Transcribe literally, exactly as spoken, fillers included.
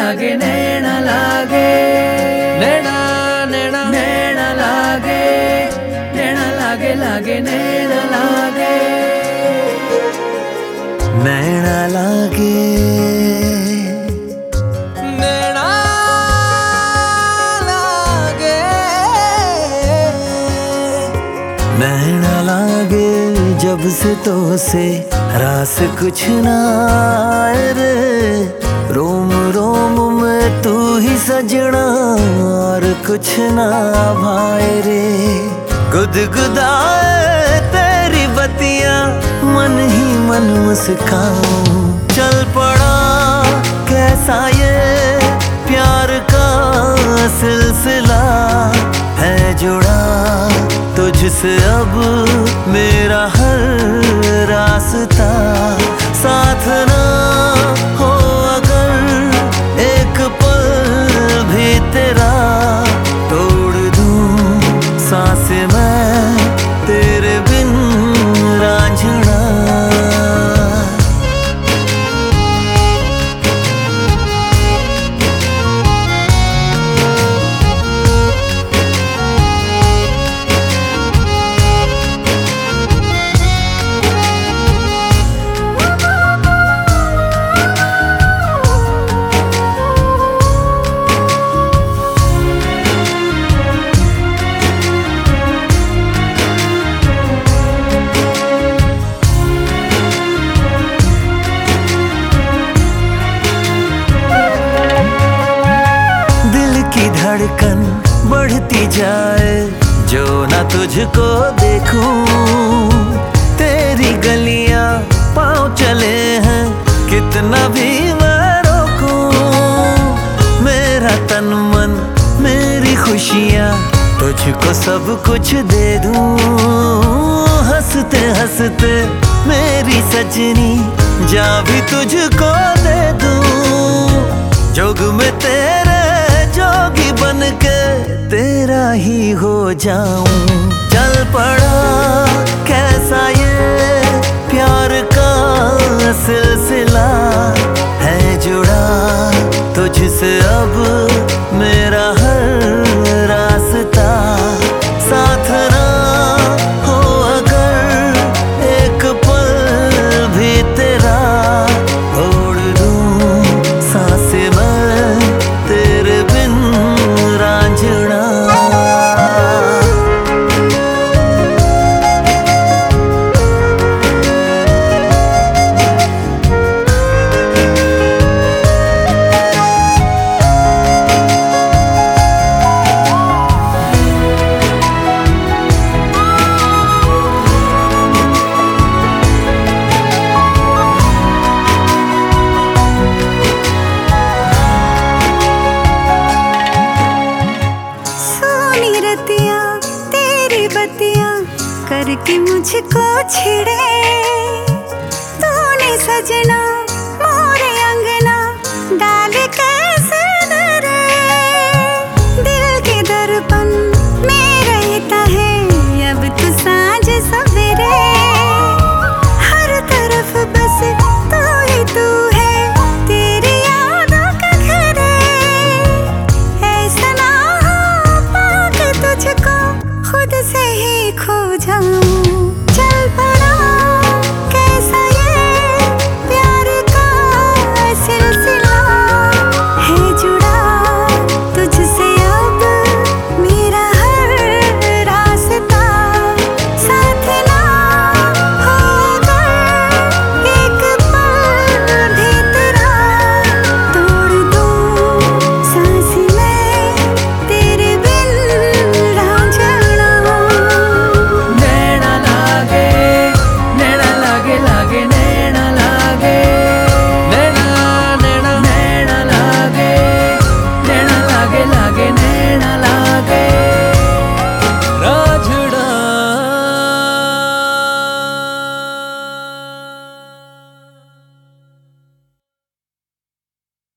लागे नैना लागे नैना नैना नैना लागे नैना लागे लागे नैना लागे नैना लागे नैना लागे नैना लागे जब से तो से रास कुछ ना आए रे। रोम रोम में तू ही सजना और कुछ ना भाए रे। गुदगुदाए तेरी बतिया मन ही मन मुस्काऊं। चल पड़ा कैसा ये प्यार का सिलसिला है जुड़ा तुझसे अब मेरा हर रास्ता। साथ ना हो अगर एक पल भी तेरा तोड़ दूं सांस मैं तेरे बिन रांझना। धड़कन बढ़ती जाए जो ना तुझको देखूं। तेरी गलियां पाँव चले हैं कितना भी मैं रोकूं। मेरा तन मन मेरी खुशियां तुझको सब कुछ दे दूं। हंसते हंसते मेरी सजनी जा भी तुझको दे दूं। जोग में तेरे जोगी बन के तेरा ही हो जाऊं। चल पड़ा कैसा ये प्यार का सिलसिला है जुड़ा तुझसे अब मेरा हर रास्ता। साथ ना हो अगर एक पल भी तेरा छोड़ दूं सांस मैं तेरे बिन रांझना। करके मुझको छिड़े तूने सजना।